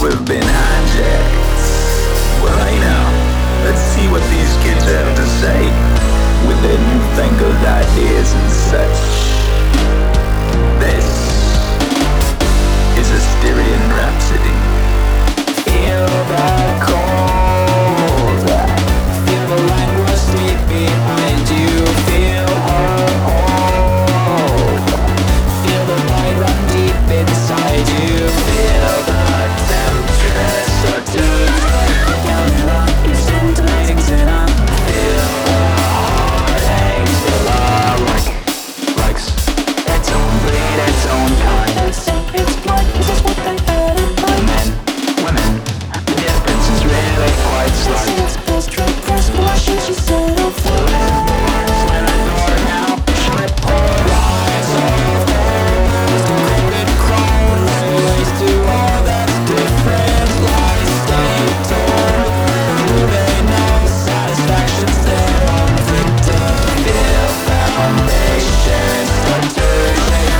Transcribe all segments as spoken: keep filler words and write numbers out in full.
we've been hijacked. Well, hey now, let's see what these kids have to say with their newfangled ideas and such. This is Asterian Rhapsody. Feel the cold, feel the language deep behind you. Feel her hold, feel the light run deep inside you. Feel the temptress subdued, counting up your symptoms and I feel the heartache. Feel the like, likes its own bleed, its own kind. It's blood, is this what they had in mind? Men, women, the difference is really quite slight. It's post-trip first blushes, she said I'll fall. When I door now, shut her eyes off. Decrepit crones, ways to all that's different. Lies stay told, they know satisfaction's there on the victim. Feel foundation, start to shake.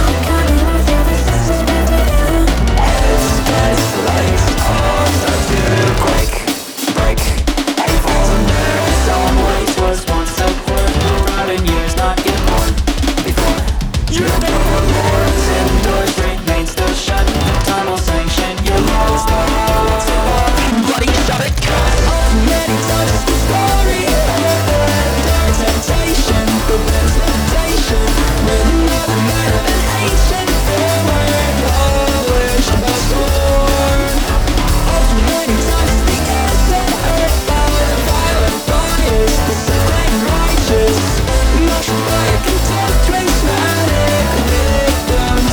Heads get sliced, all start to quake, break. Hate falls under its own weight. Was once a word, out in years not yet born before. Your doors indoors remain still shut. Time will sanction your laws. The hearts of all bloody shut it cut. Many times the story dark temptation, the best temptation. With another man of an ancient forward, polished by sword. Many times the innocent hurt by the violent bias, the sick and righteous, motion by a contempt charismatic victims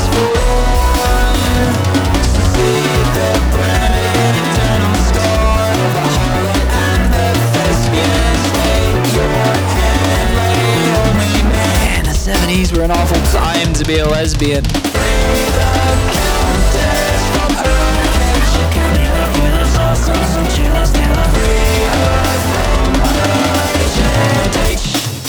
born. See the burning eternal scorn of the harlot and the thespian. Take your hand, lady, only man. The seventies were an awful time to be a lesbian. Free the countess from her cage. She can be left with us all, so some chillers never free her from her agitation.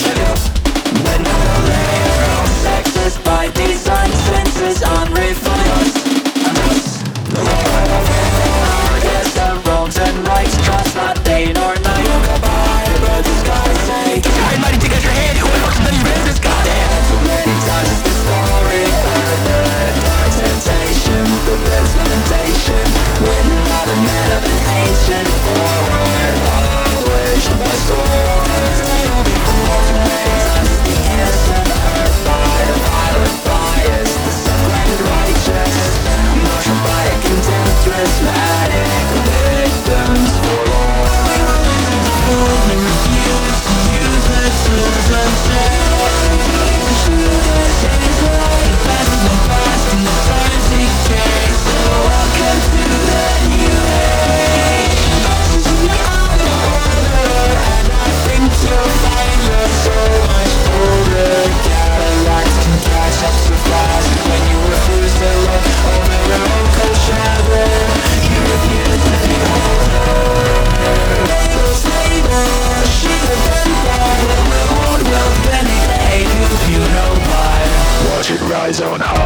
Let no layer of sexist by design, senses unrefined. And us, the Lord of our guess the wrongs and rights, trust not day nor night. Goodbye, but the sky say, get your high mighty, take out your hand, who the fuck's none of your business, goddamn. So many times it's the story, heard the dark temptation, the best lamentation. When another man of an ancient forward, polished by swords, they will be cruel. So many times it's the innocent hurt by the violent bias, the suffering righteous, motion by a contemptuous manic victims forlorn. Only refuse to use their tools unchecked. Shoot their days right, fast in the past and the times they change. So welcome to the new age. This is the order, and I think you'll find you're so much older. Cataracts can catch up so fast when you refuse to look over your own shoulder. You refuse to be older. Labels, labels, she have been born. The road will penetrate if you know why. Watch it rise on high.